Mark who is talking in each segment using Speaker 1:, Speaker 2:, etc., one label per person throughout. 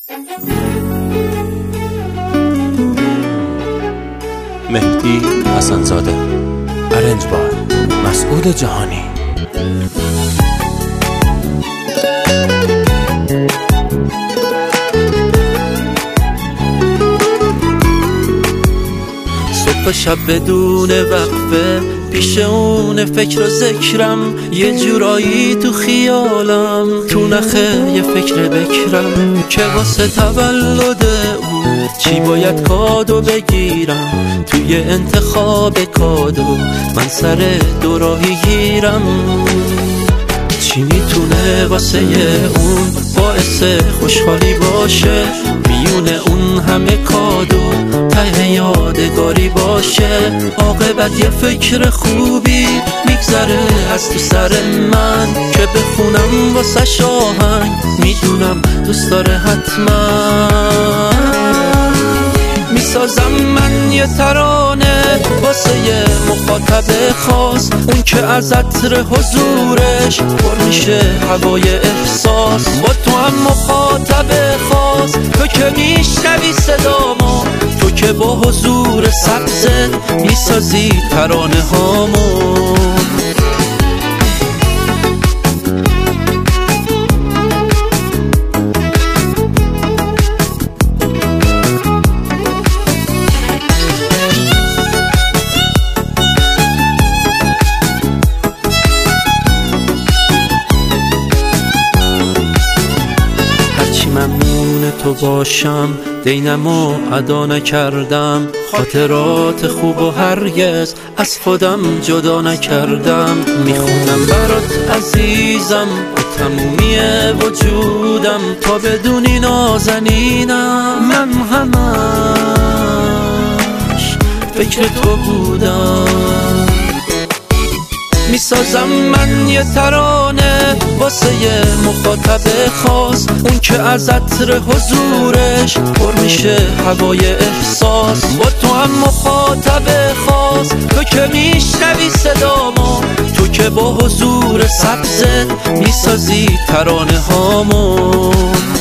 Speaker 1: مهدی حسن‌زاده، ارنج بار مسعود جهانی.
Speaker 2: صبح شب بدون وقفه پیش اون فکر و ذکرم، یه جورایی تو خیالم تو نخه یه فکر بکرم که واسه تولد اون چی باید کادو بگیرم. توی انتخاب کادو من سر دوراهی گیرم. چی میتونه واسه اون باعث خوشحالی باشه، میونه اون همه کادو ته یادگاری باشه. عاقبت یه فکر خوبی میگذره از تو سر من که بخونم واسه شاهنگ، میدونم دوست داره حتما. میسازم من یه ترانه واسه یه مخاطب خاص، اون که از عطر حضورش پر میشه هوای احساس. با تو هم مخاطب خاص، تو که میشنوی صدامو، تو که با حضور سبزت میسازی ترانه هامو. ممنون تو باشم، دینمو ادا نکردم، خاطرات خوب و هرگز از خودم جدا نکردم. میخونم برات عزیزم با تمومی وجودم، تا بدونی نازنینم من همش فکر تو بودم. میسازم من یه ترانه واسه یه مخاطب خاص، اون که از عطر حضورش پر میشه هوای احساس. با تو هم مخاطب خاص، تو که میشنوی صدامو، تو که با حضور سبزت میسازی ترانه هامو.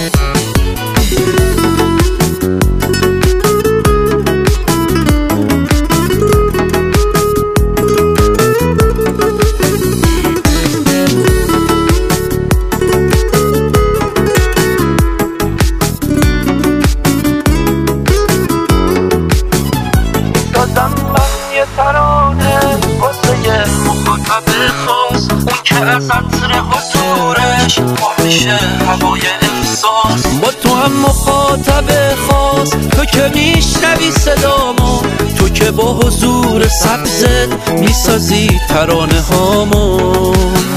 Speaker 2: ترانه واسه یه مخاطب خاص، اون که از عطر حضورش پر میشه هوای احساس. با تو هم مخاطب خاص، تو که میشنوی صدامو، تو که با حضور سبزت میسازی ترانه هامو.